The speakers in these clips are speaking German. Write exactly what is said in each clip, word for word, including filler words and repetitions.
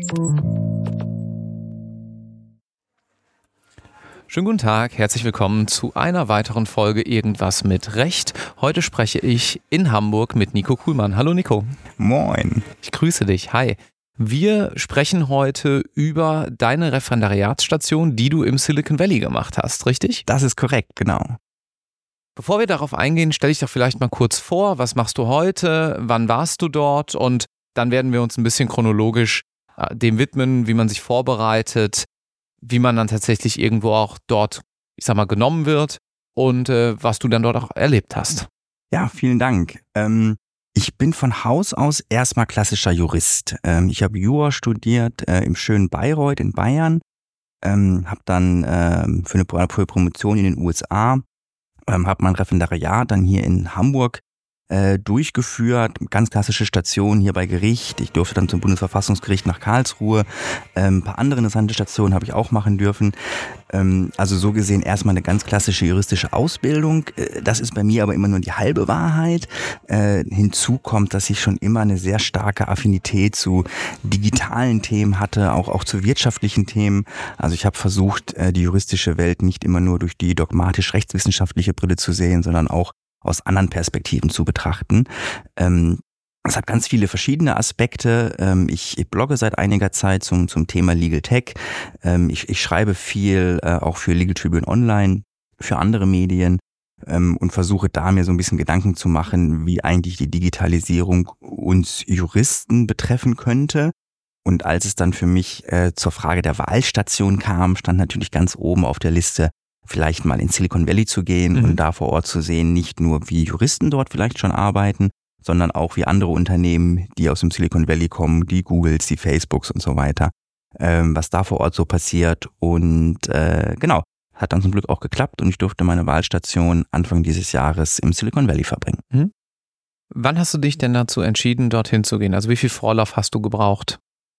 Schönen guten Tag, herzlich willkommen zu einer weiteren Folge Irgendwas mit Recht. Heute spreche ich in Hamburg mit Nico Kuhlmann. Hallo Nico. Moin. Ich grüße dich, hi. Wir sprechen heute über deine Referendariatsstation, die du im Silicon Valley gemacht hast, richtig? Das ist korrekt, genau. Bevor wir darauf eingehen, stell dich doch vielleicht mal kurz vor, was machst du heute, wann warst du dort und dann werden wir uns ein bisschen chronologisch äh, dem widmen, wie man sich vorbereitet, wie man dann tatsächlich irgendwo auch dort, ich sag mal, genommen wird und äh, was du dann dort auch erlebt hast. Ja, vielen Dank. Ähm, ich bin von Haus aus erstmal klassischer Jurist. Ähm, ich habe Jura studiert äh, im schönen Bayreuth in Bayern, ähm, habe dann ähm, für eine Promotion in den U S A, ähm, habe mein Referendariat dann hier in Hamburg äh, durchgeführt, ganz klassische Station hier bei Gericht. Ich durfte dann zum Bundesverfassungsgericht nach Karlsruhe. Ähm, ein paar andere interessante Stationen habe ich auch machen dürfen. Ähm, also so gesehen erstmal eine ganz klassische juristische Ausbildung. Äh, das ist bei mir aber immer nur die halbe Wahrheit. Äh, hinzu kommt, dass ich schon immer eine sehr starke Affinität zu digitalen Themen hatte, auch, auch zu wirtschaftlichen Themen. Also ich habe versucht, äh, die juristische Welt nicht immer nur durch die dogmatisch-rechtswissenschaftliche Brille zu sehen, sondern auch aus anderen Perspektiven zu betrachten. Ähm, es hat ganz viele verschiedene Aspekte. Ähm, ich, ich blogge seit einiger Zeit zum, zum Thema Legal Tech. Ähm, ich, ich schreibe viel, äh, auch für Legal Tribune Online, für andere Medien ähm, und versuche da mir so ein bisschen Gedanken zu machen, wie eigentlich die Digitalisierung uns Juristen betreffen könnte. Und als es dann für mich äh, zur Frage der Wahlstation kam, stand natürlich ganz oben auf der Liste, vielleicht mal in Silicon Valley zu gehen mhm. und da vor Ort zu sehen, nicht nur wie Juristen dort vielleicht schon arbeiten, sondern auch wie andere Unternehmen, die aus dem Silicon Valley kommen, die Googles, die Facebooks und so weiter, ähm, was da vor Ort so passiert. Und äh, genau, hat dann zum Glück auch geklappt und ich durfte meine Wahlstation Anfang dieses Jahres im Silicon Valley verbringen. Mhm. Wann hast du dich denn dazu entschieden, dorthin zu gehen? Also wie viel Vorlauf hast du gebraucht?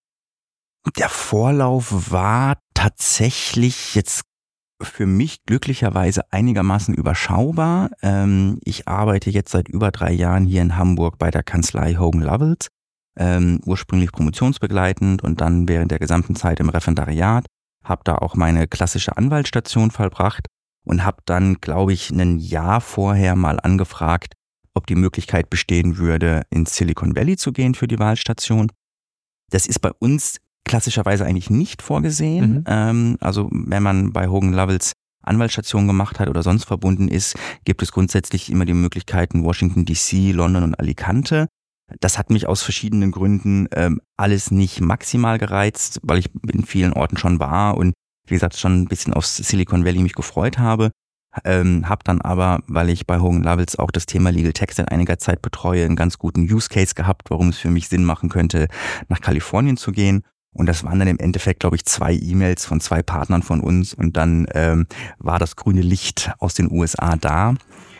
Der Vorlauf war tatsächlich jetzt für mich glücklicherweise einigermaßen überschaubar. Ähm, ich arbeite jetzt seit über drei Jahren hier in Hamburg bei der Kanzlei Hogan Lovells, ähm, ursprünglich promotionsbegleitend und dann während der gesamten Zeit im Referendariat, habe da auch meine klassische Anwaltsstation vollbracht und habe dann, glaube ich, ein Jahr vorher mal angefragt, ob die Möglichkeit bestehen würde, ins Silicon Valley zu gehen für die Wahlstation. Das ist bei uns klassischerweise eigentlich nicht vorgesehen. Mhm. Ähm, also wenn man bei Hogan Lovells Anwaltsstation gemacht hat oder sonst verbunden ist, gibt es grundsätzlich immer die Möglichkeiten Washington D C, London und Alicante. Das hat mich aus verschiedenen Gründen ähm, alles nicht maximal gereizt, weil ich in vielen Orten schon war und wie gesagt schon ein bisschen aufs Silicon Valley mich gefreut habe. Ähm, habe dann aber, weil ich bei Hogan Lovells auch das Thema Legal Tech seit einiger Zeit betreue, einen ganz guten Use Case gehabt, warum es für mich Sinn machen könnte, nach Kalifornien zu gehen. Und das waren dann im Endeffekt, glaube ich, zwei E-Mails von zwei Partnern von uns und dann ähm, war das grüne Licht aus den U S A da.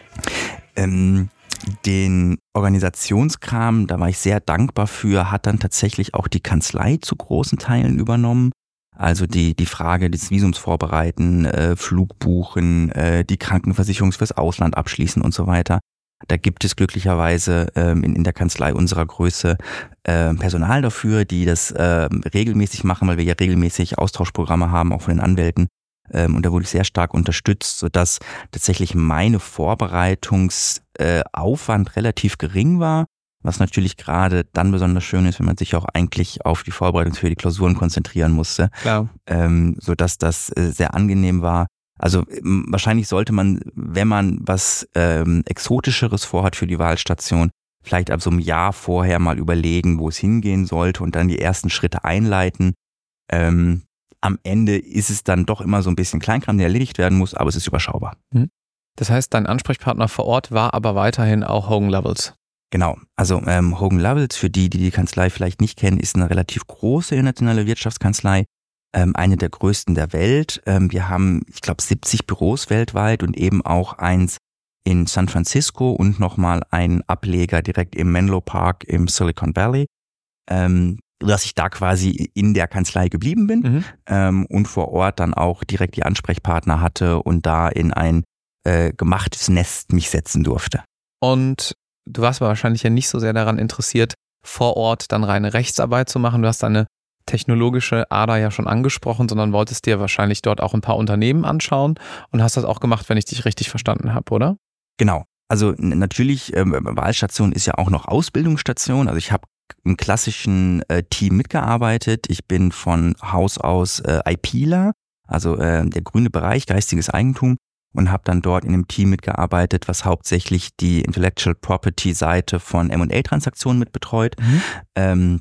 Ähm, den Organisationskram, da war ich sehr dankbar für, hat dann tatsächlich auch die Kanzlei zu großen Teilen übernommen. Also die die Frage des Visums vorbereiten, äh, Flug buchen, äh, die Krankenversicherung fürs Ausland abschließen und so weiter. Da gibt es glücklicherweise ähm, in, in der Kanzlei unserer Größe äh, Personal dafür, die das äh, regelmäßig machen, weil wir ja regelmäßig Austauschprogramme haben, auch von den Anwälten. Ähm, und da wurde ich sehr stark unterstützt, sodass tatsächlich meine Vorbereitungsaufwand äh, relativ gering war, was natürlich gerade dann besonders schön ist, wenn man sich auch eigentlich auf die Vorbereitung für die Klausuren konzentrieren musste. Klar. Ähm, sodass das äh, sehr angenehm war. Also wahrscheinlich sollte man, wenn man was ähm, Exotischeres vorhat für die Wahlstation, vielleicht ab so einem Jahr vorher mal überlegen, wo es hingehen sollte und dann die ersten Schritte einleiten. Ähm, am Ende ist es dann doch immer so ein bisschen Kleinkram, der erledigt werden muss, aber es ist überschaubar. Das heißt, dein Ansprechpartner vor Ort war aber weiterhin auch Hogan Lovells? Genau, also ähm, Hogan Lovells, für die, die die Kanzlei vielleicht nicht kennen, ist eine relativ große internationale Wirtschaftskanzlei. Ähm, eine der größten der Welt. Ähm, wir haben, ich glaube, siebzig Büros weltweit und eben auch eins in San Francisco und nochmal einen Ableger direkt im Menlo Park im Silicon Valley, ähm, dass ich da quasi in der Kanzlei geblieben bin mhm. ähm, und vor Ort dann auch direkt die Ansprechpartner hatte und da in ein äh, gemachtes Nest mich setzen durfte. Und du warst aber wahrscheinlich ja nicht so sehr daran interessiert, vor Ort dann reine Rechtsarbeit zu machen. Du hast deine technologische Ader ja schon angesprochen, sondern wolltest dir wahrscheinlich dort auch ein paar Unternehmen anschauen und hast das auch gemacht, wenn ich dich richtig verstanden habe, oder? Genau. Also natürlich, äh, Wahlstation ist ja auch noch Ausbildungsstation. Also ich habe im klassischen äh, Team mitgearbeitet. Ich bin von Haus aus äh, IPler, also äh, der grüne Bereich, geistiges Eigentum, und habe dann dort in einem Team mitgearbeitet, was hauptsächlich die Intellectual Property Seite von M und A-Transaktionen mit betreut. Mhm. Ähm,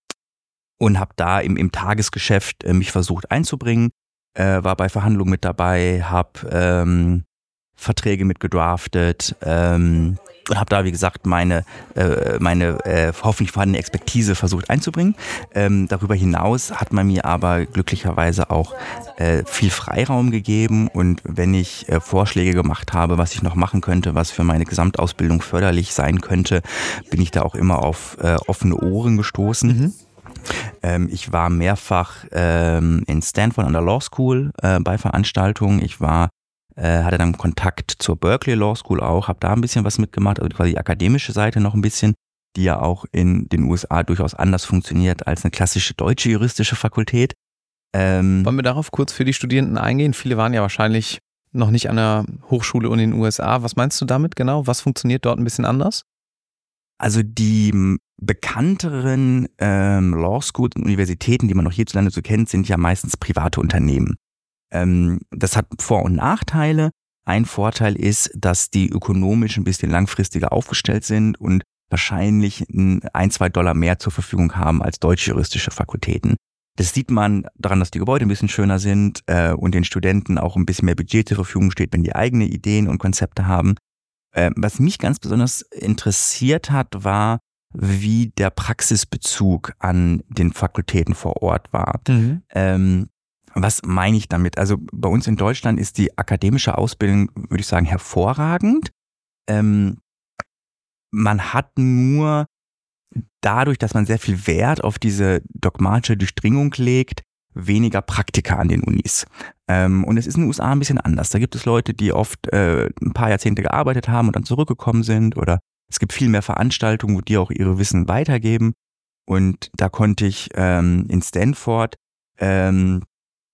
und habe da im, im Tagesgeschäft äh, mich versucht einzubringen, äh, war bei Verhandlungen mit dabei, habe ähm, Verträge mit gedraftet ähm, und habe da, wie gesagt, meine, äh, meine äh, hoffentlich vorhandene Expertise versucht einzubringen. Ähm, darüber hinaus hat man mir aber glücklicherweise auch äh, viel Freiraum gegeben, und wenn ich äh, Vorschläge gemacht habe, was ich noch machen könnte, was für meine Gesamtausbildung förderlich sein könnte, bin ich da auch immer auf äh, offene Ohren gestoßen. Mhm. Ähm, ich war mehrfach ähm, in Stanford an der Law School äh, bei Veranstaltungen. Ich war Äh, hatte dann Kontakt zur Berkeley Law School auch, habe da ein bisschen was mitgemacht, also quasi die akademische Seite noch ein bisschen, die ja auch in den U S A durchaus anders funktioniert als eine klassische deutsche juristische Fakultät. Ähm, Wollen wir darauf kurz für die Studierenden eingehen? Viele waren ja wahrscheinlich noch nicht an der Hochschule in den U S A. Was meinst du damit genau? Was funktioniert dort ein bisschen anders? Also die bekannteren ähm, Law Schools und Universitäten, die man noch hierzulande so kennt, sind ja meistens private Unternehmen. Das hat Vor- und Nachteile. Ein Vorteil ist, dass die ökonomisch ein bisschen langfristiger aufgestellt sind und wahrscheinlich ein, zwei Dollar mehr zur Verfügung haben als deutsche juristische Fakultäten. Das sieht man daran, dass die Gebäude ein bisschen schöner sind äh, und den Studenten auch ein bisschen mehr Budget zur Verfügung steht, wenn die eigene Ideen und Konzepte haben. Äh, was mich ganz besonders interessiert hat, war, wie der Praxisbezug an den Fakultäten vor Ort war. Mhm. Ähm, Was meine ich damit? Also bei uns in Deutschland ist die akademische Ausbildung, würde ich sagen, hervorragend. Ähm, man hat nur dadurch, dass man sehr viel Wert auf diese dogmatische Durchdringung legt, weniger Praktika an den Unis. Ähm, und es ist in den U S A ein bisschen anders. Da gibt es Leute, die oft äh, ein paar Jahrzehnte gearbeitet haben und dann zurückgekommen sind. Oder es gibt viel mehr Veranstaltungen, wo die auch ihre Wissen weitergeben. Und da konnte ich ähm, in Stanford ähm,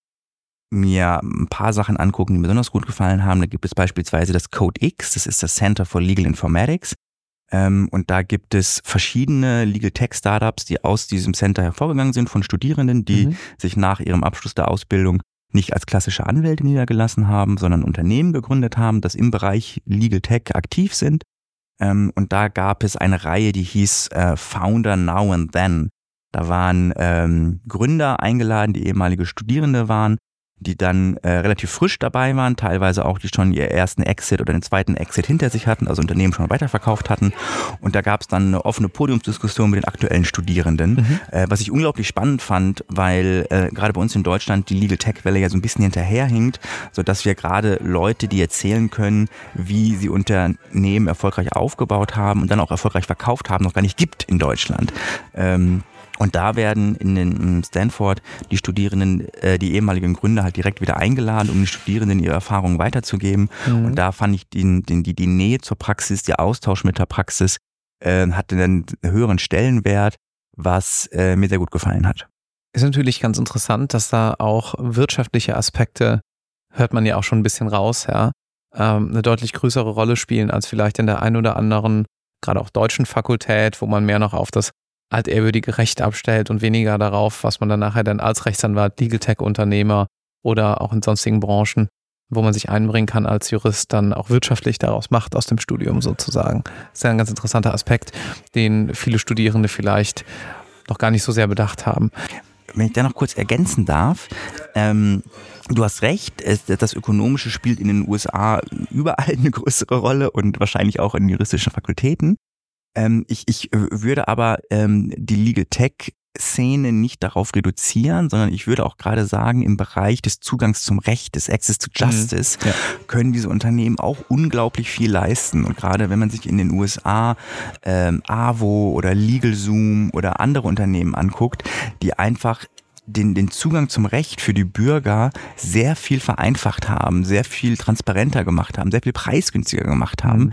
mir ein paar Sachen angucken, die mir besonders gut gefallen haben. Da gibt es beispielsweise das Code X, das ist das Center for Legal Informatics. Ähm, und da gibt es verschiedene Legal Tech Startups, die aus diesem Center hervorgegangen sind, von Studierenden, die mhm. sich nach ihrem Abschluss der Ausbildung nicht als klassische Anwälte niedergelassen haben, sondern Unternehmen gegründet haben, das im Bereich Legal Tech aktiv sind. Ähm, und da gab es eine Reihe, die hieß äh, Founder Now and Then. Da waren ähm, Gründer eingeladen, die ehemalige Studierende waren, die dann äh, relativ frisch dabei waren, teilweise auch, die schon ihren ersten Exit oder den zweiten Exit hinter sich hatten, also Unternehmen schon weiterverkauft hatten. Und da gab es dann eine offene Podiumsdiskussion mit den aktuellen Studierenden, mhm. äh, was ich unglaublich spannend fand, weil äh, gerade bei uns in Deutschland die Legal Tech-Welle ja so ein bisschen hinterherhinkt, sodass wir gerade Leute, die erzählen können, wie sie Unternehmen erfolgreich aufgebaut haben und dann auch erfolgreich verkauft haben, noch gar nicht gibt in Deutschland. Ähm, Und da werden in den in Stanford die Studierenden, äh, die ehemaligen Gründer halt direkt wieder eingeladen, um den Studierenden ihre Erfahrungen weiterzugeben. Mhm. Und da fand ich den, den, die, die Nähe zur Praxis, der Austausch mit der Praxis, äh, hatte einen höheren Stellenwert, was äh, mir sehr gut gefallen hat. Ist natürlich ganz interessant, dass da auch wirtschaftliche Aspekte, hört man ja auch schon ein bisschen raus, ja, ähm, eine deutlich größere Rolle spielen als vielleicht in der einen oder anderen, gerade auch deutschen Fakultät, wo man mehr noch auf das altehrwürdige Recht abstellt und weniger darauf, was man dann nachher dann als Rechtsanwalt, Legal Tech-Unternehmer oder auch in sonstigen Branchen, wo man sich einbringen kann als Jurist, dann auch wirtschaftlich daraus macht aus dem Studium sozusagen. Das ist ja ein ganz interessanter Aspekt, den viele Studierende vielleicht noch gar nicht so sehr bedacht haben. Wenn ich da noch kurz ergänzen darf, ähm, du hast recht, es, das Ökonomische spielt in den U S A überall eine größere Rolle und wahrscheinlich auch in juristischen Fakultäten. Ähm, ich, ich würde aber ähm, die Legal Tech Szene nicht darauf reduzieren, sondern ich würde auch gerade sagen, im Bereich des Zugangs zum Recht, des Access to Justice, mhm. ja. können diese Unternehmen auch unglaublich viel leisten. Und gerade wenn man sich in den U S A ähm, A V O oder LegalZoom oder andere Unternehmen anguckt, die einfach Den, den Zugang zum Recht für die Bürger sehr viel vereinfacht haben, sehr viel transparenter gemacht haben, sehr viel preisgünstiger gemacht haben. Mhm.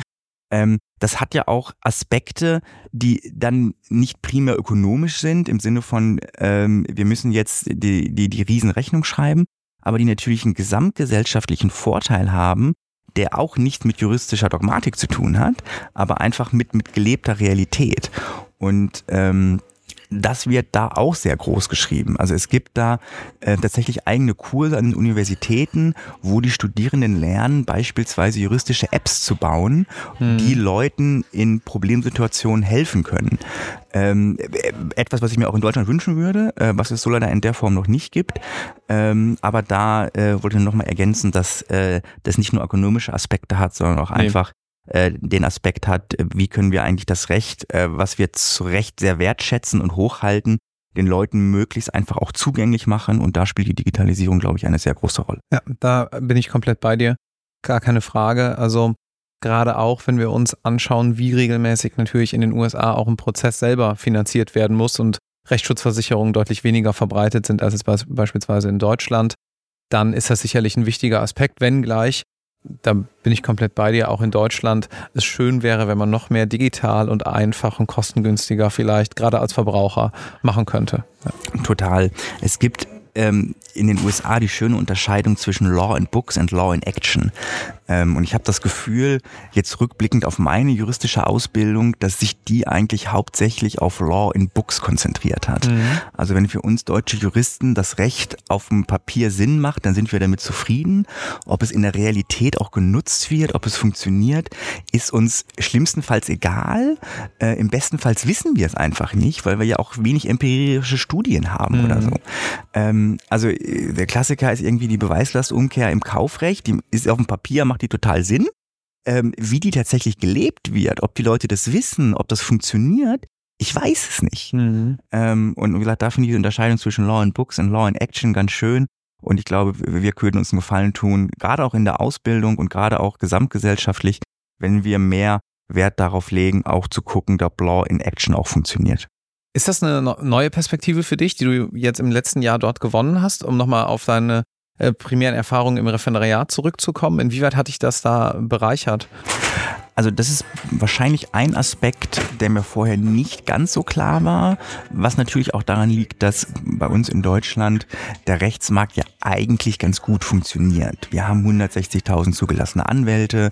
Ähm, das hat ja auch Aspekte, die dann nicht primär ökonomisch sind, im Sinne von, ähm, wir müssen jetzt die, die, die Riesenrechnung schreiben, aber die natürlich einen gesamtgesellschaftlichen Vorteil haben, der auch nicht mit juristischer Dogmatik zu tun hat, aber einfach mit, mit gelebter Realität. Und ähm, das wird da auch sehr groß geschrieben. Also es gibt da äh, tatsächlich eigene Kurse an den Universitäten, wo die Studierenden lernen, beispielsweise juristische Apps zu bauen, hm. die Leuten in Problemsituationen helfen können. Ähm, etwas, was ich mir auch in Deutschland wünschen würde, äh, was es so leider in der Form noch nicht gibt. Ähm, aber da äh, wollte ich nochmal ergänzen, dass äh, das nicht nur ökonomische Aspekte hat, sondern auch nee. einfach den Aspekt hat, wie können wir eigentlich das Recht, was wir zu Recht sehr wertschätzen und hochhalten, den Leuten möglichst einfach auch zugänglich machen. Und da spielt die Digitalisierung, glaube ich, eine sehr große Rolle. Ja, da bin ich komplett bei dir. Gar keine Frage. Also gerade auch, wenn wir uns anschauen, wie regelmäßig natürlich in den U S A auch ein Prozess selber finanziert werden muss und Rechtsschutzversicherungen deutlich weniger verbreitet sind als es beispielsweise in Deutschland, dann ist das sicherlich ein wichtiger Aspekt, wenngleich, da bin ich komplett bei dir, auch in Deutschland es schön wäre, wenn man noch mehr digital und einfach und kostengünstiger vielleicht gerade als Verbraucher machen könnte. Ja. Total. Es gibt ähm, in den U S A die schöne Unterscheidung zwischen Law in Books und Law in Action. Ähm, und ich habe das Gefühl, jetzt rückblickend auf meine juristische Ausbildung, dass sich die eigentlich hauptsächlich auf Law in Books konzentriert hat. Mhm. Also wenn für uns deutsche Juristen das Recht auf dem Papier Sinn macht, dann sind wir damit zufrieden. Ob es in der Realität auch genutzt wird, ob es funktioniert, ist uns schlimmstenfalls egal. Äh, im bestenfalls wissen wir es einfach nicht, weil wir ja auch wenig empirische Studien haben mhm. oder so. Ähm, also der Klassiker ist irgendwie die Beweislastumkehr im Kaufrecht. Die ist auf dem Papier, macht die total Sinn. Ähm, wie die tatsächlich gelebt wird, ob die Leute das wissen, ob das funktioniert, ich weiß es nicht. Mhm. Ähm, und wie gesagt, da finde ich die Unterscheidung zwischen Law in Books und Law in Action ganz schön. Und ich glaube, wir könnten uns einen Gefallen tun, gerade auch in der Ausbildung und gerade auch gesamtgesellschaftlich, wenn wir mehr Wert darauf legen, auch zu gucken, ob Law in Action auch funktioniert. Ist das eine neue Perspektive für dich, die du jetzt im letzten Jahr dort gewonnen hast, um nochmal auf deine äh, primären Erfahrungen im Referendariat zurückzukommen? Inwieweit hat dich das da bereichert? Also das ist wahrscheinlich ein Aspekt, der mir vorher nicht ganz so klar war, was natürlich auch daran liegt, dass bei uns in Deutschland der Rechtsmarkt ja eigentlich ganz gut funktioniert. Wir haben hundertsechzigtausend zugelassene Anwälte,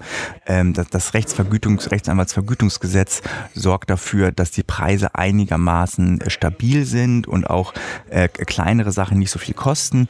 das Rechtsvergütungs-, Rechtsanwaltsvergütungsgesetz sorgt dafür, dass die Preise einigermaßen stabil sind und auch kleinere Sachen nicht so viel kosten.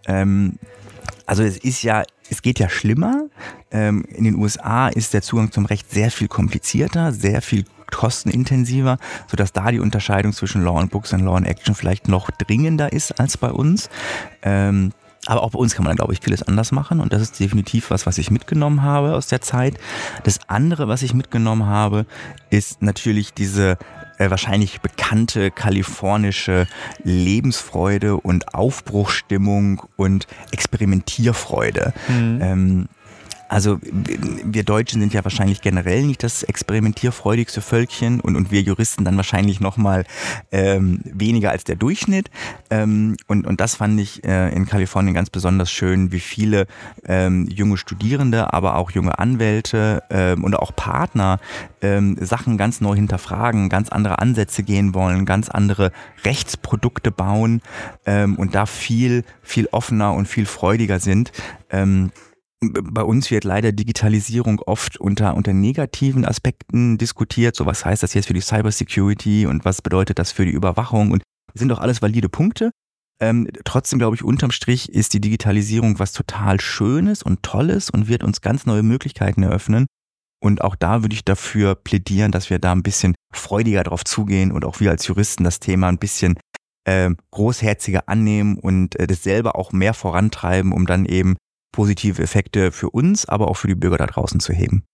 Also es ist ja, es geht ja schlimmer. Ähm, in den U S A ist der Zugang zum Recht sehr viel komplizierter, sehr viel kostenintensiver, sodass da die Unterscheidung zwischen Law in Books und Law in Action vielleicht noch dringender ist als bei uns. Ähm, aber auch bei uns kann man, glaube ich, vieles anders machen und das ist definitiv was, was ich mitgenommen habe aus der Zeit. Das andere, was ich mitgenommen habe, ist natürlich diese äh, wahrscheinlich bekannte kalifornische Lebensfreude und Aufbruchsstimmung und Experimentierfreude. Mhm. Ähm, Also wir Deutschen sind ja wahrscheinlich generell nicht das experimentierfreudigste Völkchen und, und wir Juristen dann wahrscheinlich nochmal ähm, weniger als der Durchschnitt. Ähm, und, und das fand ich äh, in Kalifornien ganz besonders schön, wie viele ähm, junge Studierende, aber auch junge Anwälte ähm, und auch Partner ähm, Sachen ganz neu hinterfragen, ganz andere Ansätze gehen wollen, ganz andere Rechtsprodukte bauen ähm, und da viel, viel offener und viel freudiger sind. Ähm, Bei uns wird leider Digitalisierung oft unter, unter negativen Aspekten diskutiert. So, was heißt das jetzt für die Cybersecurity und was bedeutet das für die Überwachung? Und das sind doch alles valide Punkte. Ähm, trotzdem glaube ich, unterm Strich ist die Digitalisierung was total Schönes und Tolles und wird uns ganz neue Möglichkeiten eröffnen. Und auch da würde ich dafür plädieren, dass wir da ein bisschen freudiger drauf zugehen und auch wir als Juristen das Thema ein bisschen äh, großherziger annehmen und äh, das selber auch mehr vorantreiben, um dann eben positive Effekte für uns, aber auch für die Bürger da draußen zu heben.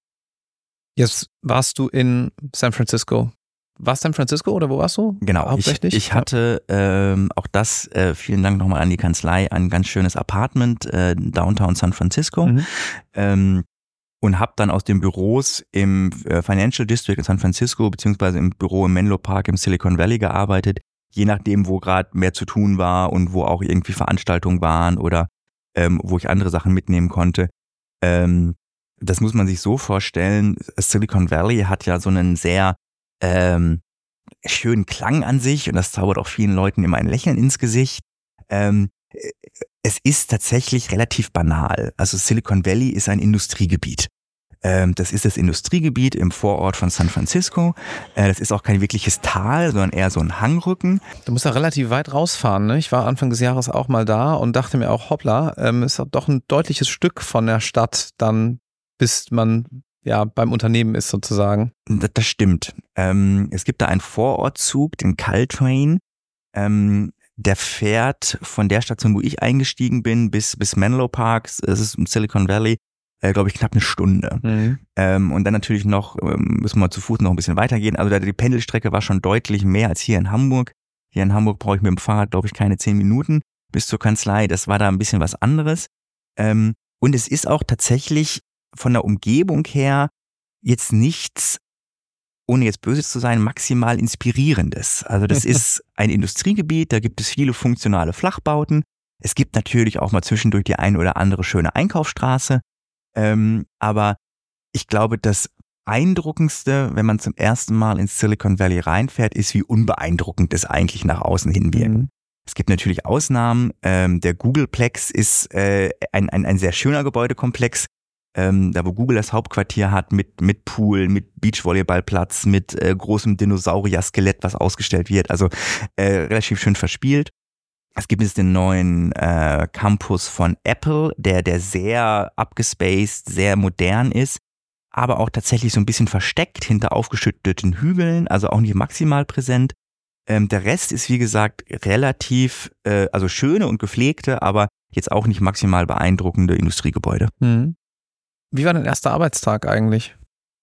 Jetzt warst du in San Francisco. Warst du San Francisco oder wo warst du? Genau, hauptsächlich? Ich, ich hatte ähm, auch das, äh, vielen Dank nochmal an die Kanzlei, ein ganz schönes Apartment äh, Downtown San Francisco mhm. ähm, und habe dann aus den Büros im äh, Financial District in San Francisco beziehungsweise im Büro im Menlo Park im Silicon Valley gearbeitet, je nachdem, wo gerade mehr zu tun war und wo auch irgendwie Veranstaltungen waren oder Ähm, wo ich andere Sachen mitnehmen konnte. Ähm, das muss man sich so vorstellen, Silicon Valley hat ja so einen sehr ähm, schönen Klang an sich und das zaubert auch vielen Leuten immer ein Lächeln ins Gesicht. Ähm, es ist tatsächlich relativ banal. Also Silicon Valley ist ein Industriegebiet. Ähm, das ist das Industriegebiet im Vorort von San Francisco. Äh, das ist auch kein wirkliches Tal, sondern eher so ein Hangrücken. Du musst da relativ weit rausfahren, ne? Ich war Anfang des Jahres auch mal da und dachte mir auch, hoppla, ähm, ist doch ein deutliches Stück von der Stadt dann, bis man ja beim Unternehmen ist sozusagen. Das, das stimmt. Ähm, es gibt da einen Vorortzug, den Caltrain. Ähm, der fährt von der Station, wo ich eingestiegen bin, bis, bis Menlo Park, es ist im Silicon Valley, äh, glaube ich, knapp eine Stunde. Mhm. Ähm, und dann natürlich noch, ähm, müssen wir zu Fuß noch ein bisschen weitergehen. Also die Pendelstrecke war schon deutlich mehr als hier in Hamburg. Hier in Hamburg brauche ich mit dem Fahrrad, glaube ich, keine zehn Minuten bis zur Kanzlei. Das war da ein bisschen was anderes. Ähm, und es ist auch tatsächlich von der Umgebung her jetzt nichts, ohne jetzt böse zu sein, maximal Inspirierendes. Also das ist ein Industriegebiet, da gibt es viele funktionale Flachbauten. Es gibt natürlich auch mal zwischendurch die ein oder andere schöne Einkaufsstraße. Ähm, aber ich glaube, das Beeindruckendste, wenn man zum ersten Mal ins Silicon Valley reinfährt, ist, wie unbeeindruckend es eigentlich nach außen hin wirkt. Mhm. Es gibt natürlich Ausnahmen. Ähm, der Googleplex ist äh, ein, ein, ein sehr schöner Gebäudekomplex. Ähm, da wo Google das Hauptquartier hat, mit, mit Pool, mit Beachvolleyballplatz, mit äh, großem Dinosaurier-Skelett, was ausgestellt wird. Also äh, relativ schön verspielt. Es gibt jetzt den neuen äh, Campus von Apple, der, der sehr abgespaced, sehr modern ist, aber auch tatsächlich so ein bisschen versteckt hinter aufgeschütteten Hügeln, also auch nicht maximal präsent. Ähm, der Rest ist, wie gesagt, relativ, äh, also schöne und gepflegte, aber jetzt auch nicht maximal beeindruckende Industriegebäude. Mhm. Wie war dein erster Arbeitstag eigentlich?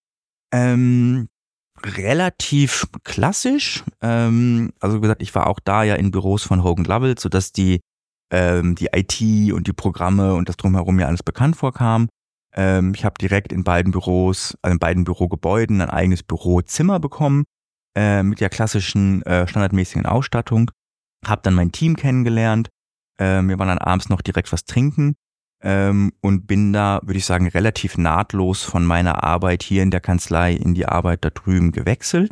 Ähm, relativ klassisch. Ähm, also wie gesagt, ich war auch da ja in Büros von Hogan Lovells, sodass die, ähm, die I T und die Programme und das Drumherum ja alles bekannt vorkam. Ähm, ich habe direkt in beiden Büros, also in beiden Bürogebäuden ein eigenes Bürozimmer bekommen, äh, mit der klassischen äh, standardmäßigen Ausstattung. Habe dann mein Team kennengelernt. Äh, wir waren dann abends noch direkt was trinken. Ähm, und bin da, würde ich sagen, relativ nahtlos von meiner Arbeit hier in der Kanzlei in die Arbeit da drüben gewechselt.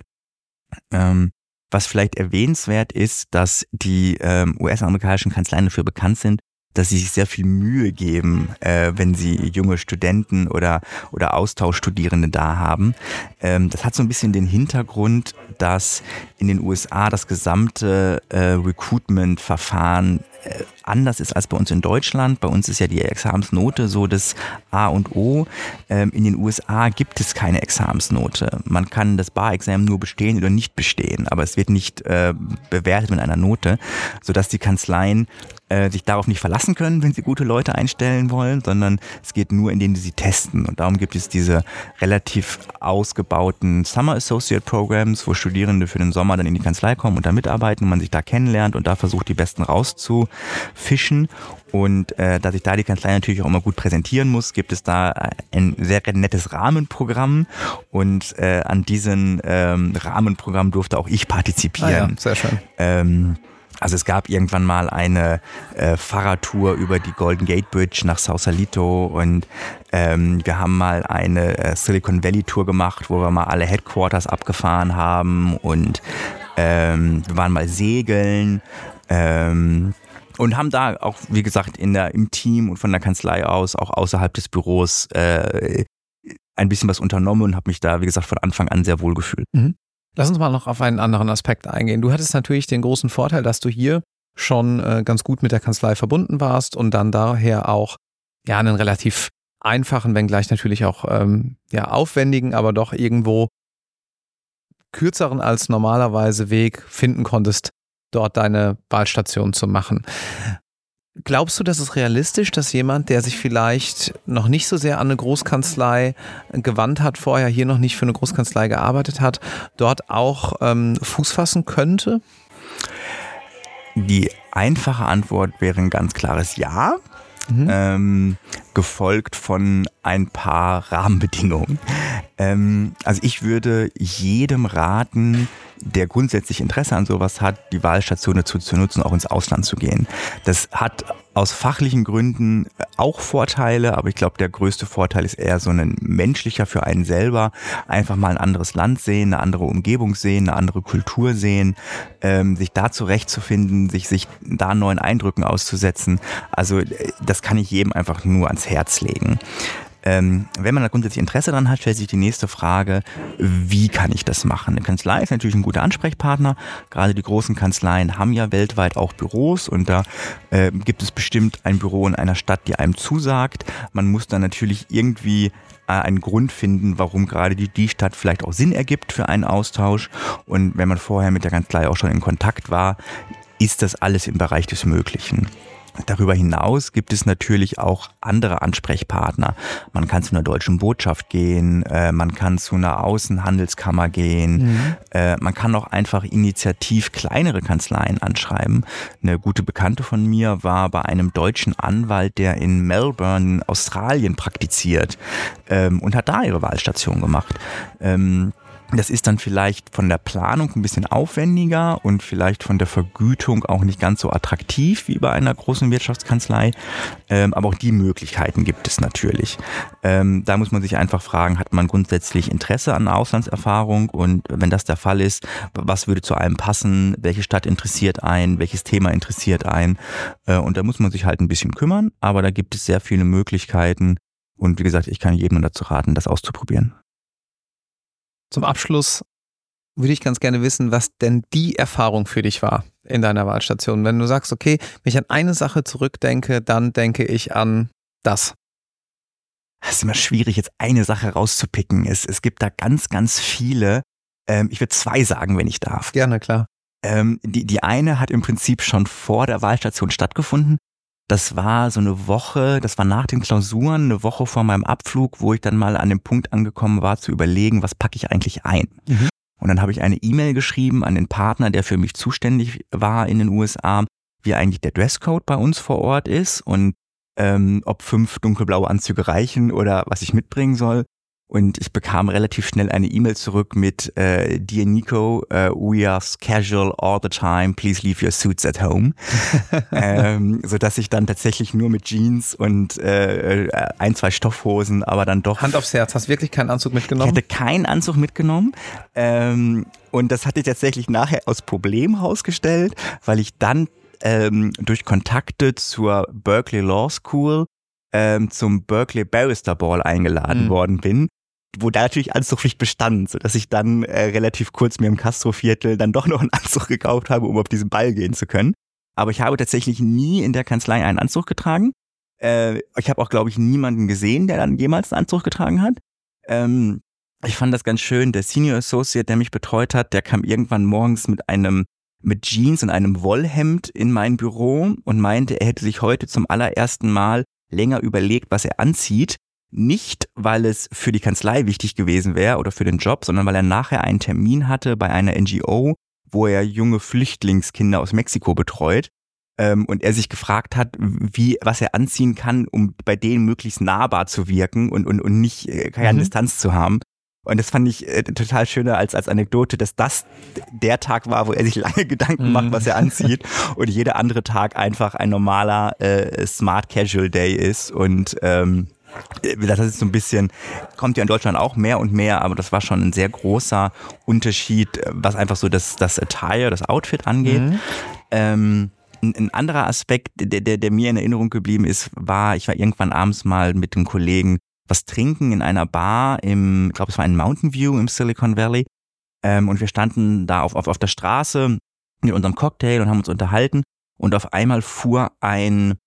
Ähm, was vielleicht erwähnenswert ist, dass die ähm, U S-amerikanischen Kanzleien dafür bekannt sind, dass sie sich sehr viel Mühe geben, äh, wenn sie junge Studenten oder, oder Austauschstudierende da haben. Ähm, das hat so ein bisschen den Hintergrund, dass in den U S A das gesamte äh, Recruitment-Verfahren äh, anders ist als bei uns in Deutschland. Bei uns ist ja die Examensnote so das A und O. Ähm, in den U S A gibt es keine Examensnote. Man kann das Bar-Examen nur bestehen oder nicht bestehen, aber es wird nicht äh, bewertet mit einer Note, sodass die Kanzleien äh, sich darauf nicht verlassen können, wenn sie gute Leute einstellen wollen, sondern es geht nur, indem sie testen. Und darum gibt es diese relativ ausgebauten Summer Associate Programs, wo Studierende für den Sommer dann in die Kanzlei kommen und da mitarbeiten und man sich da kennenlernt und da versucht, die Besten rauszufischen. Und äh, da sich da die Kanzlei natürlich auch immer gut präsentieren muss, gibt es da ein sehr nettes Rahmenprogramm. Und äh, an diesem ähm, Rahmenprogramm durfte auch ich partizipieren. Ah ja, sehr schön. Ähm, Also es gab irgendwann mal eine äh, Fahrradtour über die Golden Gate Bridge nach Sausalito und ähm, wir haben mal eine äh, Silicon Valley Tour gemacht, wo wir mal alle Headquarters abgefahren haben und ähm, wir waren mal segeln ähm, und haben da auch, wie gesagt, in der, im Team und von der Kanzlei aus, auch außerhalb des Büros äh, ein bisschen was unternommen und habe mich da, wie gesagt, von Anfang an sehr wohl gefühlt. Mhm. Lass uns mal noch auf einen anderen Aspekt eingehen. Du hattest natürlich den großen Vorteil, dass du hier schon äh, ganz gut mit der Kanzlei verbunden warst und dann daher auch ja einen relativ einfachen, wenngleich natürlich auch ähm, ja aufwendigen, aber doch irgendwo kürzeren als normalerweise Weg finden konntest, dort deine Wahlstation zu machen. Glaubst du, das ist realistisch, dass jemand, der sich vielleicht noch nicht so sehr an eine Großkanzlei gewandt hat, vorher hier noch nicht für eine Großkanzlei gearbeitet hat, dort auch ähm, Fuß fassen könnte? Die einfache Antwort wäre ein ganz klares Ja. Mhm. Ähm, gefolgt von ein paar Rahmenbedingungen. Ähm, also ich würde jedem raten, der grundsätzlich Interesse an sowas hat, die Wahlstation dazu zu nutzen, auch ins Ausland zu gehen. Das hat aus fachlichen Gründen auch Vorteile, aber ich glaube, der größte Vorteil ist eher so ein menschlicher für einen selber. Einfach mal ein anderes Land sehen, eine andere Umgebung sehen, eine andere Kultur sehen, ähm, sich da zurechtzufinden, sich, sich da neuen Eindrücken auszusetzen. Also das kann ich jedem einfach nur ans Herz legen. Ähm, wenn man da grundsätzlich Interesse daran hat, stellt sich die nächste Frage, wie kann ich das machen? Eine Kanzlei ist natürlich ein guter Ansprechpartner. Gerade die großen Kanzleien haben ja weltweit auch Büros und da äh, gibt es bestimmt ein Büro in einer Stadt, die einem zusagt. Man muss dann natürlich irgendwie äh, einen Grund finden, warum gerade die, die Stadt vielleicht auch Sinn ergibt für einen Austausch. Und wenn man vorher mit der Kanzlei auch schon in Kontakt war, ist das alles im Bereich des Möglichen. Darüber hinaus gibt es natürlich auch andere Ansprechpartner. Man kann zu einer deutschen Botschaft gehen, äh, man kann zu einer Außenhandelskammer gehen, mhm. äh, man kann auch einfach initiativ kleinere Kanzleien anschreiben. Eine gute Bekannte von mir war bei einem deutschen Anwalt, der in Melbourne, Australien praktiziert ähm, und hat da ihre Wahlstation gemacht. Ähm, Das ist dann vielleicht von der Planung ein bisschen aufwendiger und vielleicht von der Vergütung auch nicht ganz so attraktiv wie bei einer großen Wirtschaftskanzlei. Ähm, aber auch die Möglichkeiten gibt es natürlich. Ähm, da muss man sich einfach fragen, hat man grundsätzlich Interesse an Auslandserfahrung? Und wenn das der Fall ist, was würde zu einem passen? Welche Stadt interessiert einen? Welches Thema interessiert einen? Äh, und da muss man sich halt ein bisschen kümmern. Aber da gibt es sehr viele Möglichkeiten. Und wie gesagt, ich kann jedem dazu raten, das auszuprobieren. Zum Abschluss würde ich ganz gerne wissen, was denn die Erfahrung für dich war in deiner Wahlstation. Wenn du sagst, okay, wenn ich an eine Sache zurückdenke, dann denke ich an das. Es ist immer schwierig, jetzt eine Sache rauszupicken. Es, es gibt da ganz, ganz viele. Ähm, ich würde zwei sagen, wenn ich darf. Gerne, klar. Ähm, die, die eine hat im Prinzip schon vor der Wahlstation stattgefunden. Das war so eine Woche, das war nach den Klausuren, eine Woche vor meinem Abflug, wo ich dann mal an dem Punkt angekommen war, zu überlegen, was packe ich eigentlich ein. Mhm. Und dann habe ich eine E-Mail geschrieben an den Partner, der für mich zuständig war in den U S A, wie eigentlich der Dresscode bei uns vor Ort ist und ähm, ob fünf dunkelblaue Anzüge reichen oder was ich mitbringen soll. Und ich bekam relativ schnell eine E-Mail zurück mit äh, Dear Nico, uh, we are casual all the time, please leave your suits at home. ähm, sodass ich dann tatsächlich nur mit Jeans und äh, ein, zwei Stoffhosen, aber dann doch... Hand aufs Herz, hast du wirklich keinen Anzug mitgenommen? Ich hatte keinen Anzug mitgenommen. Ähm, und das hatte ich tatsächlich nachher aus Problem herausgestellt, weil ich dann ähm, durch Kontakte zur Berkeley Law School ähm, zum Berkeley Barrister Ball eingeladen mhm. worden bin, wo da natürlich Anzugpflicht bestand, sodass ich dann äh, relativ kurz mir im Castro-Viertel dann doch noch einen Anzug gekauft habe, um auf diesen Ball gehen zu können. Aber ich habe tatsächlich nie in der Kanzlei einen Anzug getragen. Äh, ich habe auch, glaube ich, niemanden gesehen, der dann jemals einen Anzug getragen hat. Ähm, ich fand das ganz schön. Der Senior Associate, der mich betreut hat, der kam irgendwann morgens mit einem mit Jeans und einem Wollhemd in mein Büro und meinte, er hätte sich heute zum allerersten Mal länger überlegt, was er anzieht. Nicht, weil es für die Kanzlei wichtig gewesen wäre oder für den Job, sondern weil er nachher einen Termin hatte bei einer N G O, wo er junge Flüchtlingskinder aus Mexiko betreut. Ähm, und er sich gefragt hat, wie, was er anziehen kann, um bei denen möglichst nahbar zu wirken und, und, und nicht äh, keine mhm. Distanz zu haben. Und das fand ich äh, total schöner als, als Anekdote, dass das der Tag war, wo er sich lange Gedanken macht, was er anzieht und jeder andere Tag einfach ein normaler äh, Smart Casual Day ist. Und ähm, das ist so ein bisschen, kommt ja in Deutschland auch mehr und mehr, aber das war schon ein sehr großer Unterschied, was einfach so das, das Attire, das Outfit angeht. Mhm. Ähm, ein anderer Aspekt, der, der, der mir in Erinnerung geblieben ist, war, ich war irgendwann abends mal mit einem Kollegen was trinken in einer Bar im, ich glaube, es war in Mountain View im Silicon Valley. Ähm, und wir standen da auf, auf, auf der Straße mit unserem Cocktail und haben uns unterhalten. Und auf einmal fuhr ein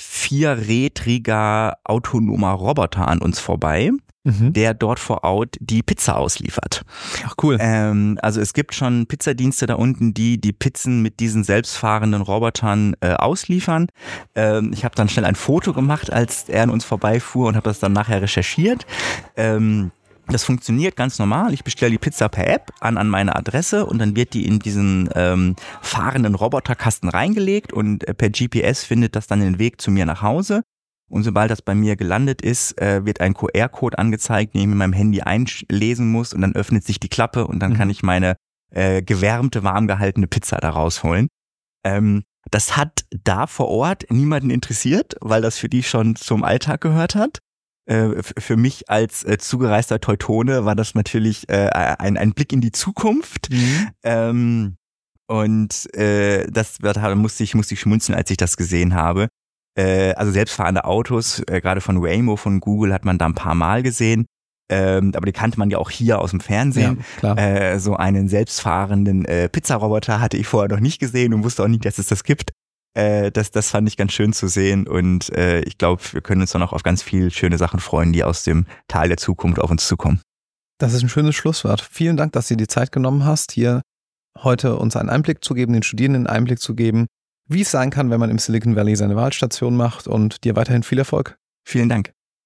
vierrädriger autonomer Roboter an uns vorbei, mhm. der dort vor Ort die Pizza ausliefert. Ach cool. Ähm, also es gibt schon Pizzadienste da unten, die die Pizzen mit diesen selbstfahrenden Robotern äh, ausliefern. Ähm, ich habe dann schnell ein Foto gemacht, als er an uns vorbeifuhr und habe das dann nachher recherchiert. Ähm, Das funktioniert ganz normal. Ich bestelle die Pizza per App an, an meine Adresse und dann wird die in diesen ähm, fahrenden Roboterkasten reingelegt und äh, per G P S findet das dann den Weg zu mir nach Hause. Und sobald das bei mir gelandet ist, äh, wird ein Q R-Code angezeigt, den ich mit meinem Handy einlesen muss und dann öffnet sich die Klappe und dann mhm. kann ich meine äh, gewärmte, warm gehaltene Pizza da rausholen. Ähm, Das hat da vor Ort niemanden interessiert, weil das für die schon zum Alltag gehört hat. Äh, für mich als äh, zugereister Teutone war das natürlich äh, ein, ein Blick in die Zukunft. Mhm. Ähm, und äh, das da musste ich, musste ich schmunzeln, als ich das gesehen habe. Äh, also selbstfahrende Autos, äh, gerade von Waymo, von Google, hat man da ein paar Mal gesehen. Ähm, aber die kannte man ja auch hier aus dem Fernsehen. Ja, klar. Äh, so einen selbstfahrenden äh, Pizzaroboter hatte ich vorher noch nicht gesehen und wusste auch nicht, dass es das gibt. Äh, das, das fand ich ganz schön zu sehen und äh, ich glaube, wir können uns dann auch auf ganz viele schöne Sachen freuen, die aus dem Tal der Zukunft auf uns zukommen. Das ist ein schönes Schlusswort. Vielen Dank, dass du dir die Zeit genommen hast, hier heute uns einen Einblick zu geben, den Studierenden einen Einblick zu geben, wie es sein kann, wenn man im Silicon Valley seine Wahlstation macht, und dir weiterhin viel Erfolg. Vielen Dank.